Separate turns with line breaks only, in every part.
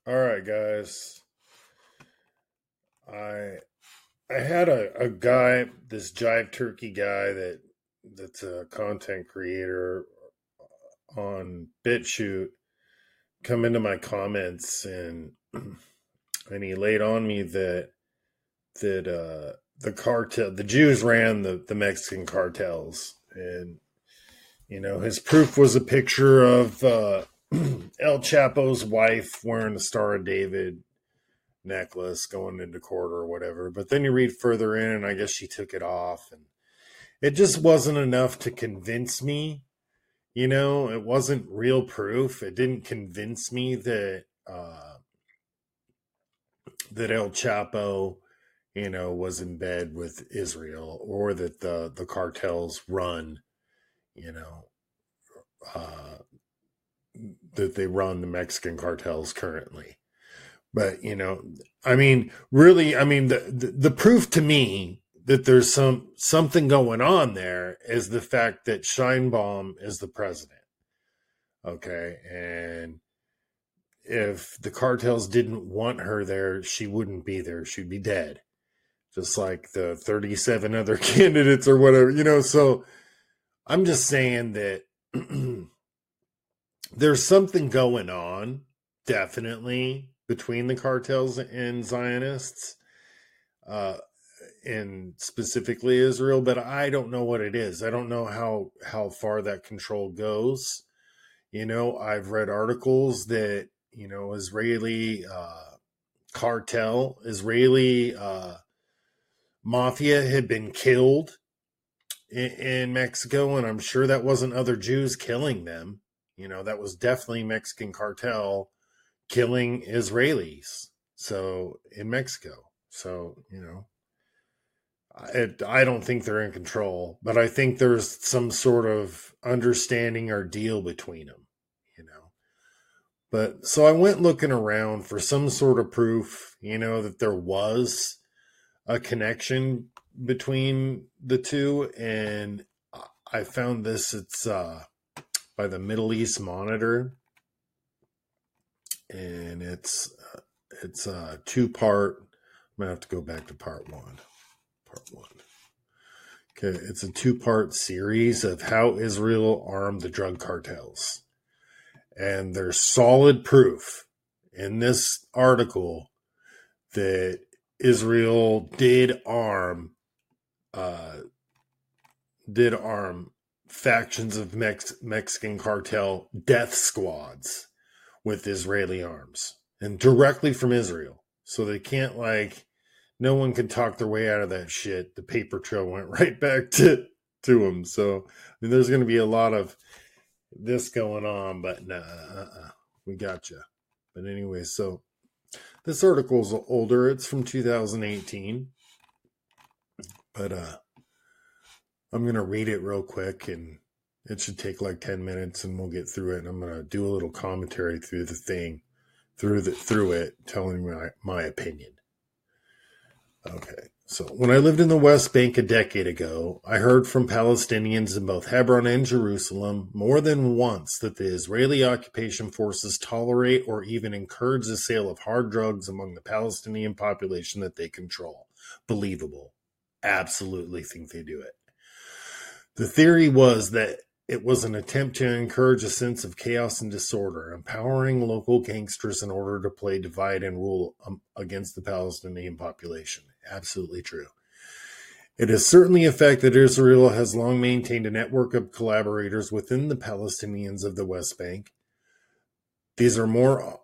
All right, guys. I I had a guy, this Jive Turkey guy that's a content creator on BitChute, come into my comments and he laid on me that the cartel, the Jews ran the Mexican cartels, and his proof was a picture of El Chapo's wife wearing a Star of David necklace going into court or whatever. But then you read further in, and I guess she took it off, and it just wasn't enough to convince me. It wasn't real proof. It didn't convince me that El Chapo, was in bed with Israel, or that the cartels run, you know, uh, that they run the Mexican cartels currently. But really, the proof to me that there's something going on there is the fact that Scheinbaum is the president. Okay, and if the cartels didn't want her there, she wouldn't be there. She'd be dead, just like the 37 other candidates or whatever. So I'm just saying that there's something going on, definitely, between the cartels and Zionists, and specifically Israel, but I don't know what it is. I don't know how far that control goes. I've read articles that, Israeli Israeli mafia had been killed in Mexico, and I'm sure that wasn't other Jews killing them. That was definitely Mexican cartel killing Israelis. So in Mexico. So, I don't think they're in control, but I think there's some sort of understanding or deal between them. But so I went looking around for some sort of proof, that there was a connection between the two, and I found this. It's by the Middle East Monitor, and it's a two-part. I'm gonna have to go back to part one. Okay, it's a two-part series of how Israel armed the drug cartels, and there's solid proof in this article that Israel did arm factions of Mexican cartel death squads with Israeli arms, and directly from Israel. So they can't, no one can talk their way out of that shit. The paper trail went right back to them. So there's going to be a lot of this going on, but nah, we got you. But anyway, so this article's older. It's from 2018, but I'm going to read it real quick, and it should take like 10 minutes, and we'll get through it. And I'm going to do a little commentary through the thing, through it, telling my opinion. Okay, so when I lived in the West Bank a decade ago, I heard from Palestinians in both Hebron and Jerusalem more than once that the Israeli occupation forces tolerate or even encourage the sale of hard drugs among the Palestinian population that they control. Believable. Absolutely think they do it. The theory was that it was an attempt to encourage a sense of chaos and disorder, empowering local gangsters in order to play divide and rule against the Palestinian population. Absolutely true. It is certainly a fact that Israel has long maintained a network of collaborators within the Palestinians of the West Bank. These are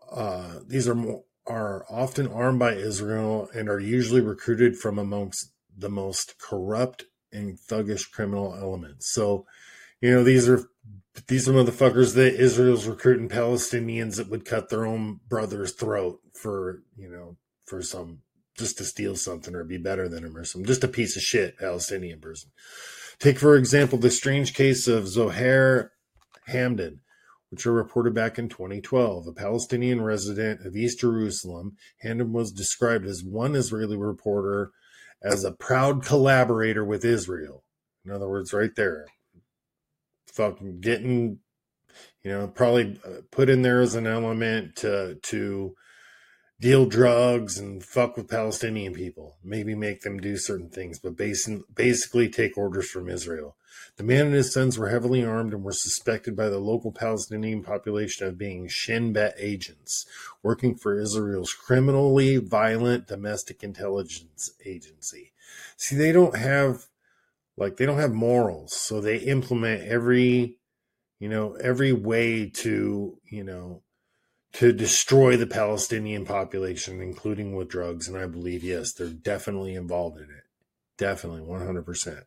often armed by Israel and are usually recruited from amongst the most corrupt and thuggish criminal elements. So, these are motherfuckers that Israel's recruiting Palestinians that would cut their own brother's throat for just to steal something or be better than him or something. Just a piece of shit Palestinian person. Take, for example, the strange case of Zohair Hamdan, which were reported back in 2012. A Palestinian resident of East Jerusalem, Hamdan was described as one Israeli reporter as a proud collaborator with Israel. In other words, right there. Fucking getting, probably put in there as an element to deal drugs and fuck with Palestinian people, maybe make them do certain things, but basically take orders from Israel. The man and his sons were heavily armed and were suspected by the local Palestinian population of being Shin Bet agents, working for Israel's criminally violent domestic intelligence agency. See, they don't have morals, so they implement every way to, to destroy the Palestinian population, including with drugs. And I believe, yes, they're definitely involved in it. Definitely, 100%.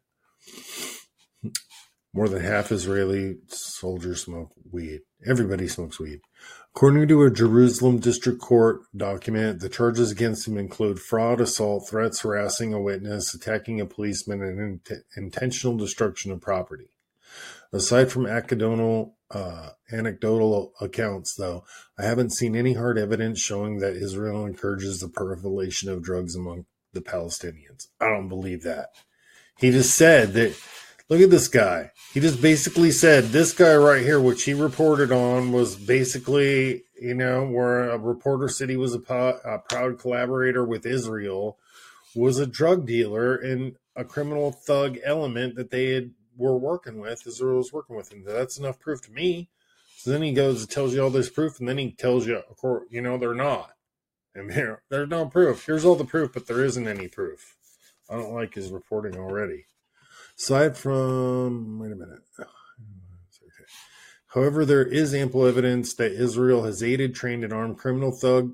More than half Israeli soldiers smoke weed. Everybody smokes weed. According to a Jerusalem district court document, the charges against him include fraud, assault, threats, harassing a witness, attacking a policeman, and intentional destruction of property. Aside from anecdotal accounts, though, I haven't seen any hard evidence showing that Israel encourages the proliferation of drugs among the Palestinians. I don't believe that. He just said that, look at this guy. He just basically said this guy right here, which he reported on, was basically, where a reporter said he was a proud collaborator with Israel, was a drug dealer and a criminal thug element that they were working with, Israel was working with, and that's enough proof to me. So then he goes and tells you all this proof, and then he tells you, of course, they're not. And there's no proof. Here's all the proof, but there isn't any proof. I don't like his reporting already. Aside from, wait a minute. Okay. However, there is ample evidence that Israel has aided, trained, and armed criminal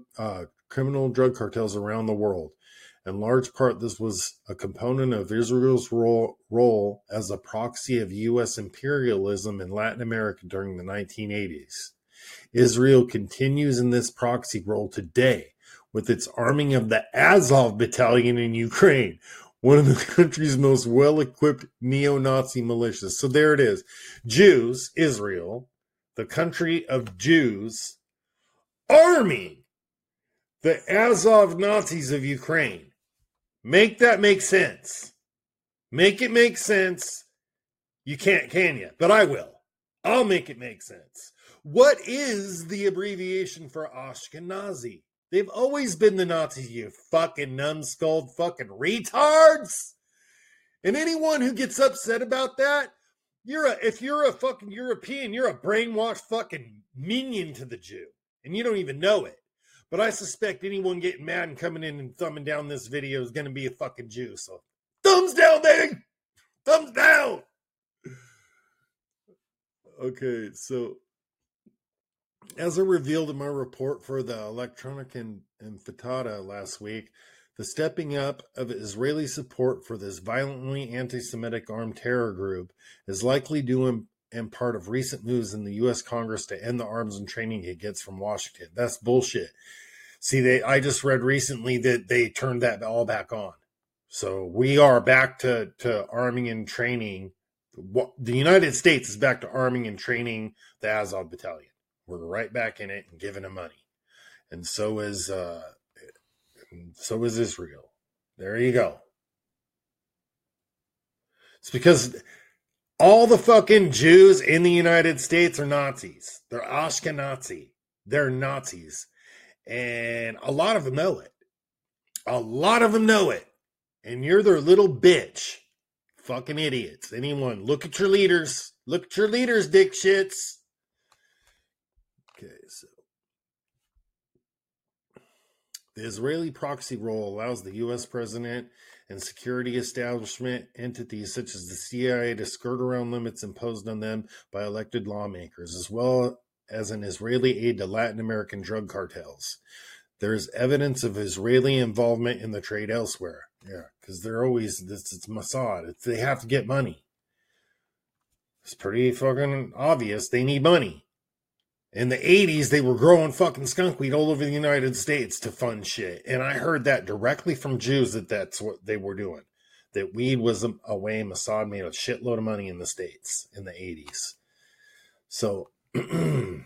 drug cartels around the world. In large part, this was a component of Israel's role as a proxy of U.S. imperialism in Latin America during the 1980s. Israel continues in this proxy role today with its arming of the Azov Battalion in Ukraine, one of the country's most well-equipped neo-Nazi militias. So there it is. Jews, Israel, the country of Jews, arming the Azov Nazis of Ukraine. Make that make sense. Make it make sense. You can't, can you? But I will. I'll make it make sense. What is the abbreviation for Ashkenazi? They've always been the Nazis, you fucking numbskulled fucking retards. And anyone who gets upset about that, if you're a fucking European, you're a brainwashed fucking minion to the Jew. And you don't even know it. But I suspect anyone getting mad and coming in and thumbing down this video is going to be a fucking Jew. So, thumbs down, baby! Thumbs down! Okay, so, as I revealed in my report for the Electronic and Fatata last week, the stepping up of Israeli support for this violently anti-Semitic armed terror group is likely due in part of recent moves in the U.S. Congress to end the arms and training it gets from Washington. That's bullshit. See, I just read recently that they turned that all back on. So we are back to arming and training. The United States is back to arming and training the Azov Battalion. We're right back in it and giving them money. And so is Israel. There you go. It's because all the fucking Jews in the United States are Nazis. They're Ashkenazi. They're Nazis. And a lot of them know it. A lot of them know it. And you're their little bitch. Fucking idiots. Anyone, look at your leaders. Look at your leaders, dick shits. Okay, so. The Israeli proxy role allows the U.S. president and security establishment entities such as the CIA to skirt around limits imposed on them by elected lawmakers, as well as an Israeli aid to Latin American drug cartels. There is evidence of Israeli involvement in the trade elsewhere. Yeah, because they're always, it's Mossad. They have to get money. It's pretty fucking obvious. They need money. In the 80s, they were growing fucking skunk weed all over the United States to fund shit. And I heard that directly from Jews that that's what they were doing. That weed was a way Mossad made a shitload of money in the States in the 80s. So, where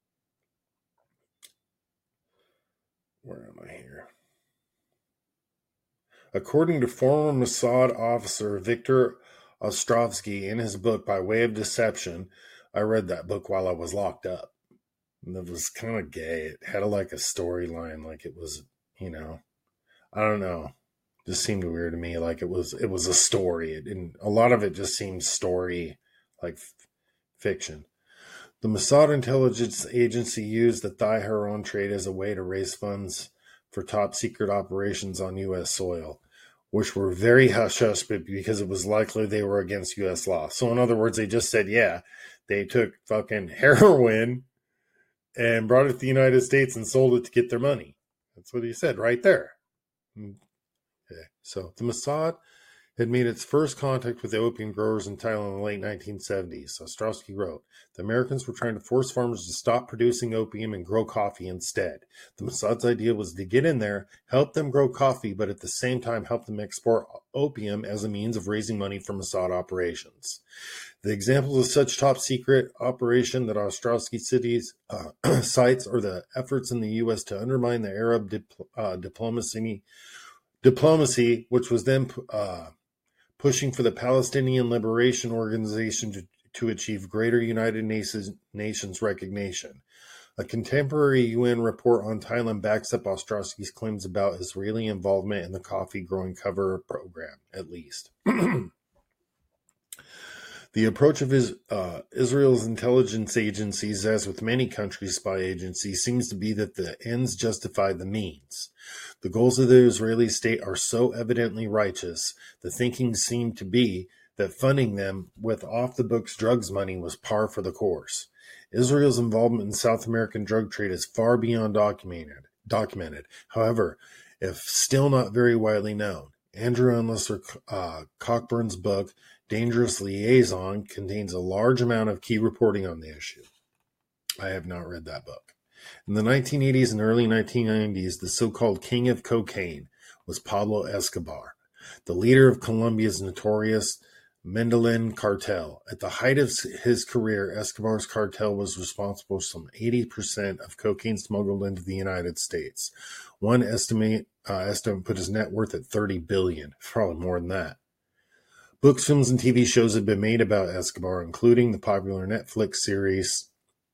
am I here? According to former Mossad officer Victor Ostrovsky in his book By Way of Deception, I read that book while I was locked up. And it was kind of gay. It had like a storyline, like it was, I don't know. Just seemed weird to me. Like it was a story. And a lot of it just seemed story, like fiction. The Mossad intelligence agency used the Thai heroin trade as a way to raise funds for top secret operations on U.S. soil, which were very hush-hush because it was likely they were against U.S. law. So in other words, they just said, yeah, they took fucking heroin and brought it to the United States and sold it to get their money. That's what he said right there. Okay. So the Mossad had made its first contact with the opium growers in Thailand in the late 1970s. Ostrowski wrote, the Americans were trying to force farmers to stop producing opium and grow coffee instead. The Mossad's idea was to get in there, help them grow coffee, but at the same time help them export opium as a means of raising money for Mossad operations. The examples of such top secret operation that Ostrowski cities cites are the efforts in the U.S. to undermine the Arab diplomacy, which was then pushing for the Palestinian Liberation Organization to achieve greater United Nations recognition. A contemporary UN report on Thailand backs up Ostrowski's claims about Israeli involvement in the coffee growing cover program, at least. The approach of Israel's intelligence agencies, as with many countries' spy agencies, seems to be that the ends justify the means. The goals of the Israeli state are so evidently righteous, the thinking seemed to be that funding them with off-the-books drugs money was par for the course. Israel's involvement in South American drug trade is far beyond documented. However, if still not very widely known. Andrew Unlisser Cockburn's book, Dangerous Liaison, contains a large amount of key reporting on the issue. I have not read that book. In the 1980s and early 1990s, the so-called king of cocaine was Pablo Escobar, the leader of Colombia's notorious Medellin cartel. At the height of his career, Escobar's cartel was responsible for some 80% of cocaine smuggled into the United States. One estimate put his net worth at $30 billion, probably more than that. Books, films, and TV shows have been made about Escobar, including the popular Netflix series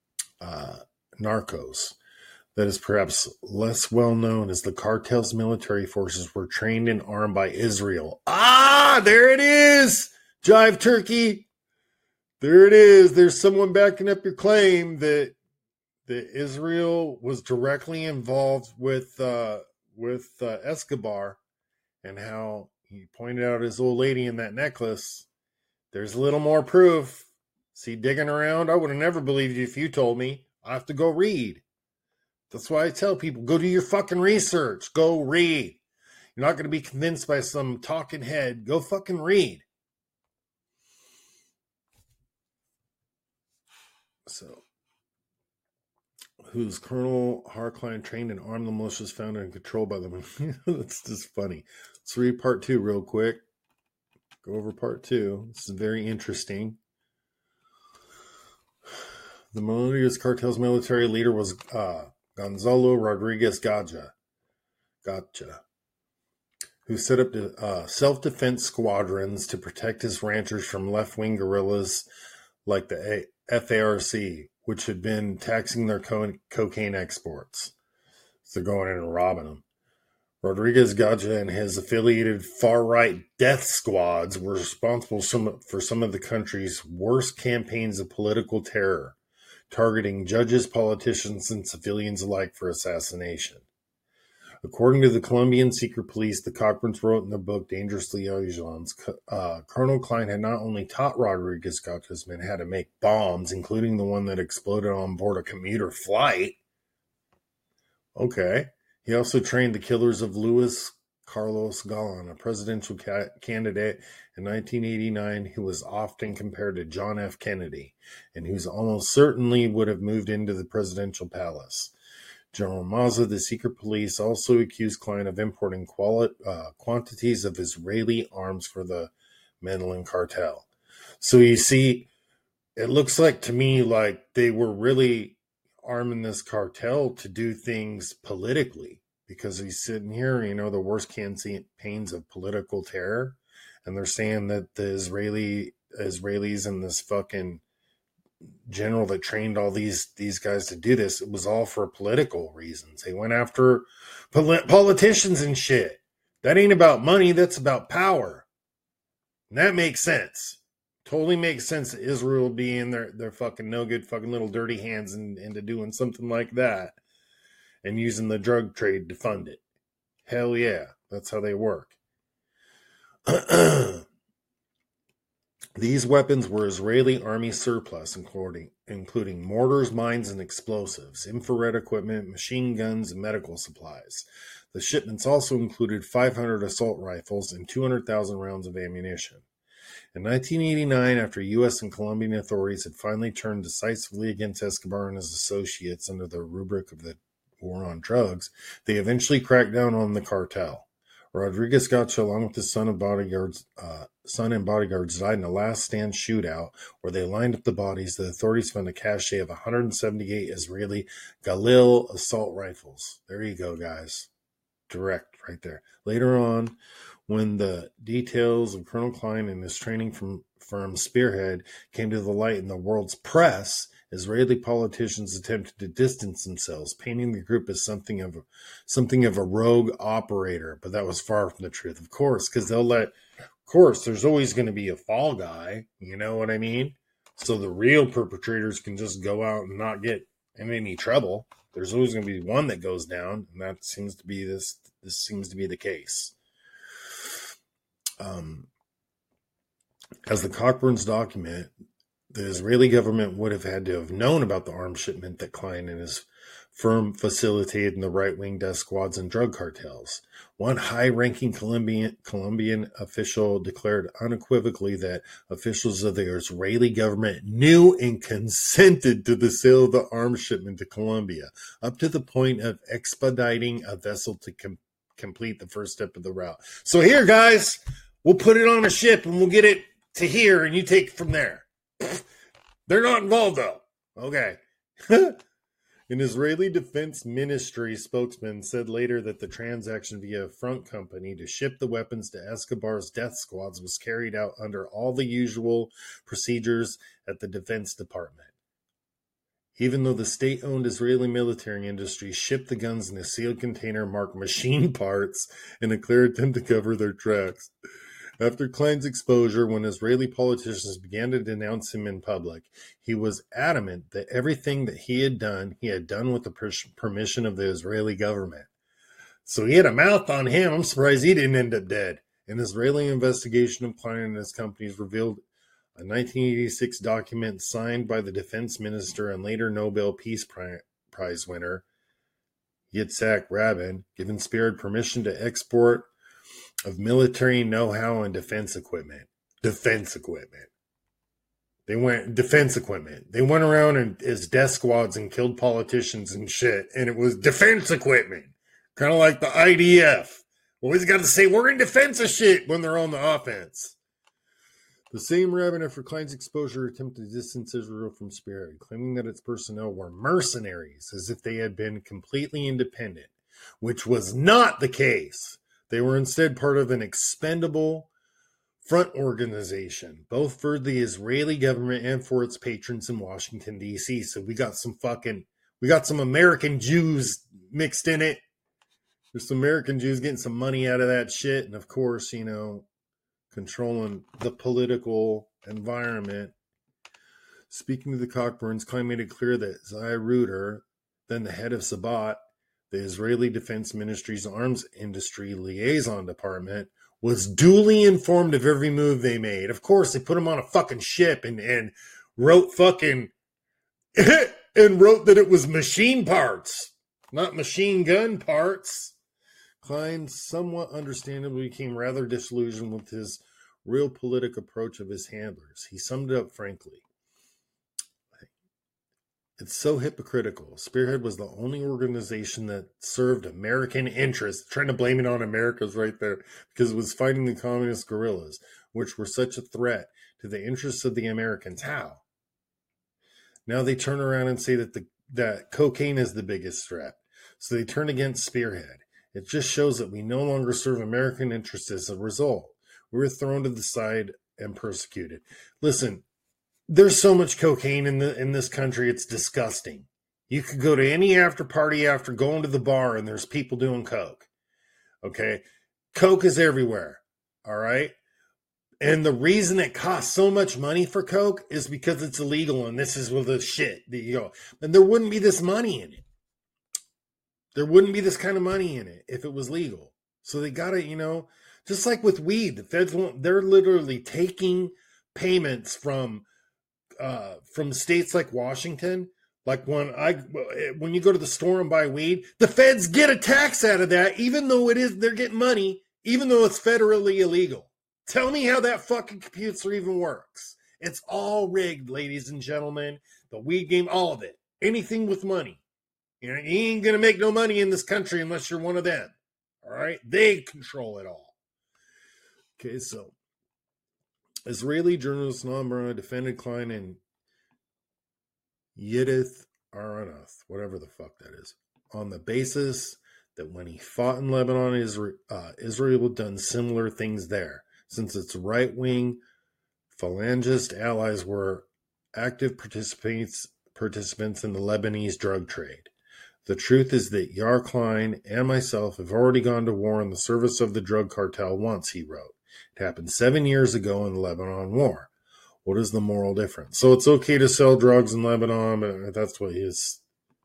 Narcos. That is perhaps less well known as the cartel's military forces were trained and armed by Israel. Ah, there it is! Jive Turkey! There it is. There's someone backing up your claim that Israel was directly involved with Escobar, and how he pointed out his old lady in that necklace. There's a little more proof. See, digging around, I would have never believed you if you told me. I have to go read. That's why I tell people, go do your fucking research. Go read. You're not going to be convinced by some talking head. Go fucking read. So, whose Colonel Harkline trained and armed the militias founded and controlled by them. That's just funny. Let's read part 2 real quick. Go over part 2. This is very interesting. The Melendez cartel's military leader was Gonzalo Rodriguez Gacha, who set up self-defense squadrons to protect his ranchers from left-wing guerrillas like the FARC, which had been taxing their cocaine exports. So they're going in and robbing them. Rodriguez Gacha and his affiliated far-right death squads were responsible for some of the country's worst campaigns of political terror, targeting judges, politicians, and civilians alike for assassination. According to the Colombian secret police, the Cockburns wrote in their book Dangerous Liaisons, Colonel Klein had not only taught Rodriguez Gacha's men how to make bombs, including the one that exploded on board a commuter flight. Okay. He also trained the killers of Luis Carlos Galán, a presidential candidate in 1989 who was often compared to John F. Kennedy, and who's almost certainly would have moved into the presidential palace. General Maza, the secret police, also accused Klein of importing quantities of Israeli arms for the Medellin cartel. So you see, it looks like to me like they were really arming this cartel to do things politically, because he's sitting here, the worst campaigns of political terror, and they're saying that the Israelis and this fucking general that trained all these guys to do this, it was all for political reasons. They went after politicians and shit. That ain't about money. That's about power. And that makes sense. Totally makes sense that Israel be in their fucking no good fucking little dirty hands into doing something like that and using the drug trade to fund it. Hell yeah. That's how they work. These weapons were Israeli army surplus, including mortars, mines, and explosives, infrared equipment, machine guns, and medical supplies. The shipments also included 500 assault rifles and 200,000 rounds of ammunition. In 1989, after U.S. and Colombian authorities had finally turned decisively against Escobar and his associates under the rubric of the war on drugs, they eventually cracked down on the cartel. Rodriguez Gacha, along with his son and bodyguards, died in a last-stand shootout where they lined up the bodies. The authorities found a cache of 178 Israeli Galil assault rifles. There you go, guys. Direct right there. Later on, when the details of Colonel Klein and his training from Spearhead came to the light in the world's press, Israeli politicians attempted to distance themselves, painting the group as something of a rogue operator. But that was far from the truth, of course, because there's always going to be a fall guy. You know what I mean? So the real perpetrators can just go out and not get in any trouble. There's always going to be one that goes down, and that seems to be this seems to be the case. As the Cockburns document, the Israeli government would have had to have known about the arms shipment that Klein and his firm facilitated in the right-wing death squads and drug cartels. One high-ranking Colombian official declared unequivocally that officials of the Israeli government knew and consented to the sale of the arms shipment to Colombia, up to the point of expediting a vessel to complete the first step of the route. So here, guys, we'll put it on a ship and we'll get it to here and you take it from there. They're not involved, though. Okay. An Israeli Defense Ministry spokesman said later that the transaction via a front company to ship the weapons to Escobar's death squads was carried out under all the usual procedures at the Defense Department. Even though the state-owned Israeli military industry shipped the guns in a sealed container marked machine parts in a clear attempt to cover their tracks. After Klein's exposure, when Israeli politicians began to denounce him in public, he was adamant that everything that he had done with the permission of the Israeli government. So he had a mouth on him. I'm surprised he didn't end up dead. An Israeli investigation of Klein and his companies revealed a 1986 document signed by the defense minister and later Nobel Peace Prize winner, Yitzhak Rabin, giving Spearhead permission to export of military know-how and defense equipment. They went around as death squads and killed politicians and shit, and it was defense equipment. Kind of like the IDF. Always got to say, we're in defense of shit when they're on the offense. The same Rabin, after Klein's exposure, attempted to distance Israel from Spearhead, claiming that its personnel were mercenaries, as if they had been completely independent, which was not the case. They were instead part of an expendable front organization, both for the Israeli government and for its patrons in Washington, D.C. So we got some American Jews mixed in it. There's some American Jews getting some money out of that shit. And of course, controlling the political environment. Speaking to the Cockburns, Klein made it clear that Zai Ruder, then the head of Sabat, the Israeli Defense Ministry's arms industry liaison department, was duly informed of every move they made. Of course, they put him on a fucking ship and wrote fucking and wrote that it was machine parts, not machine gun parts. Klein, somewhat understandably, became rather disillusioned with his realpolitik approach of his handlers. He summed it up frankly. It's so hypocritical. Spearhead was the only organization that served American interests. Trying to blame it on America's right there, because it was fighting the communist guerrillas, which were such a threat to the interests of the Americans. How? Now they turn around and say that cocaine is the biggest threat. So they turn against Spearhead. It just shows that we no longer serve American interests as a result. We were thrown to the side and persecuted. Listen, There's so much cocaine in this country, it's disgusting. You could go to any after party after going to the bar and there's people doing coke. Okay? Coke is everywhere. All right? And the reason it costs so much money for coke is because it's illegal, and this is with the shit that you go. And there wouldn't be this money in it. There wouldn't be this kind of money in it if it was legal. So they got to, just like with weed, the feds won't, they're literally taking payments from states like Washington. Like when you go to the store and buy weed, the feds get a tax out of that, even though they're getting money, even though it's federally illegal. Tell me how that fucking computer even works. It's all rigged, ladies and gentlemen. The weed game, all of it. Anything with money. You ain't going to make no money in this country unless you're one of them. All right? They control it all. Okay, so Israeli journalist Noam Barnea defended Klein and Yedith Aronoth, whatever the fuck that is, on the basis that when he fought in Lebanon, Israel had done similar things there, since its right-wing Falangist allies were active participants in the Lebanese drug trade. The truth is that Yair Klein and myself have already gone to war in the service of the drug cartel once, he wrote. It happened 7 years ago in the Lebanon War. What is the moral difference? So it's okay to sell drugs in Lebanon, but that's what his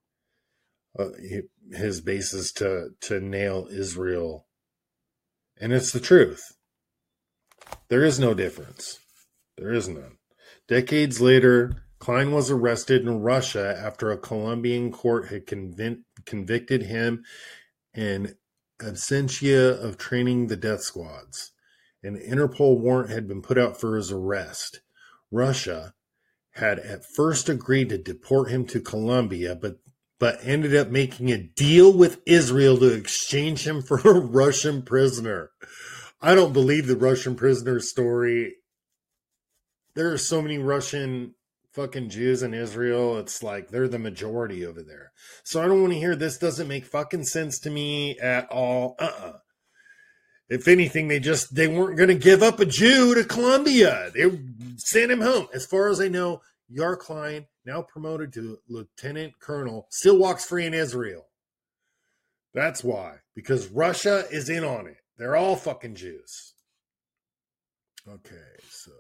basis to nail Israel. And it's the truth. There is no difference. There is none. Decades later, Klein was arrested in Russia after a Colombian court had convicted him in absentia of training the death squads. An Interpol warrant had been put out for his arrest. Russia had at first agreed to deport him to Colombia, but ended up making a deal with Israel to exchange him for a Russian prisoner. I don't believe the Russian prisoner story. There are so many Russian fucking Jews in Israel. It's like they're the majority over there. So I don't want to hear this doesn't make fucking sense to me at all. If anything, they weren't going to give up a Jew to Colombia. They sent him home. As far as I know, Yair Klein, now promoted to lieutenant colonel, still walks free in Israel. That's why. Because Russia is in on it. They're all fucking Jews. Okay, so.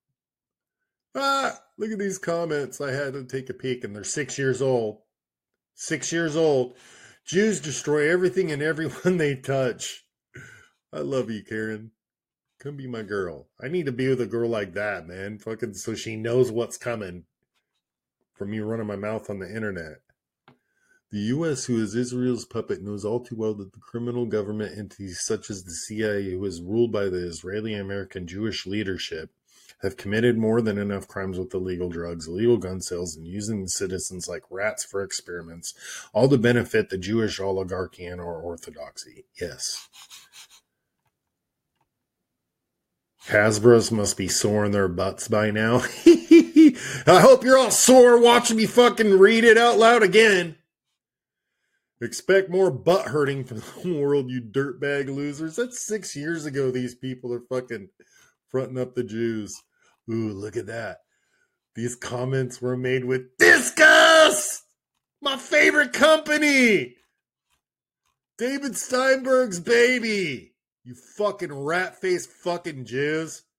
Look at these comments. I had to take a peek, and they're 6 years old. 6 years old. Jews destroy everything and everyone they touch. I love you, Karen. Come be my girl. I need to be with a girl like that, man. Fucking so she knows what's coming from me running my mouth on the internet. The U.S., who is Israel's puppet, knows all too well that the criminal government entities such as the CIA, who is ruled by the Israeli-American Jewish leadership, have committed more than enough crimes with illegal drugs, illegal gun sales, and using citizens like rats for experiments, all to benefit the Jewish oligarchy and or orthodoxy. Yes. Hasbros must be sore in their butts by now. I hope you're all sore watching me fucking read it out loud again. Expect more butt hurting from the world, you dirtbag losers. That's 6 years ago these people are fucking fronting up the Jews. Ooh, look at that. These comments were made with disgust! My favorite company! David Steinberg's baby! You fucking rat-faced fucking Jews.